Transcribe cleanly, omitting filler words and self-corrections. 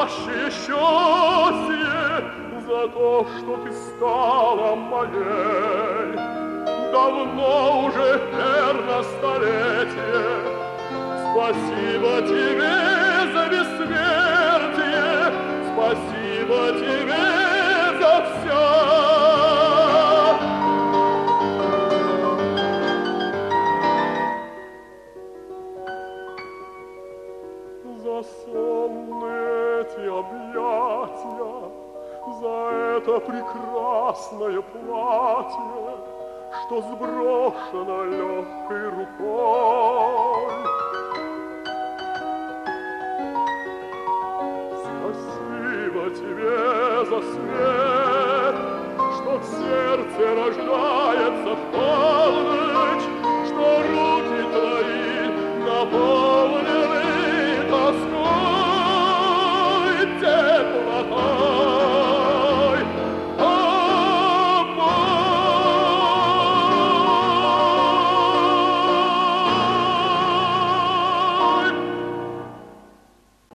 настоящее счастье за то, что ты стала моей. Давно уже, верно, столетие. Спасибо тебе за бессмертие, спасибо тебе за все. За сонные эти объятия, за это прекрасное платье, что сброшено легкой рукой. Спасибо тебе за свет, что в сердце рождается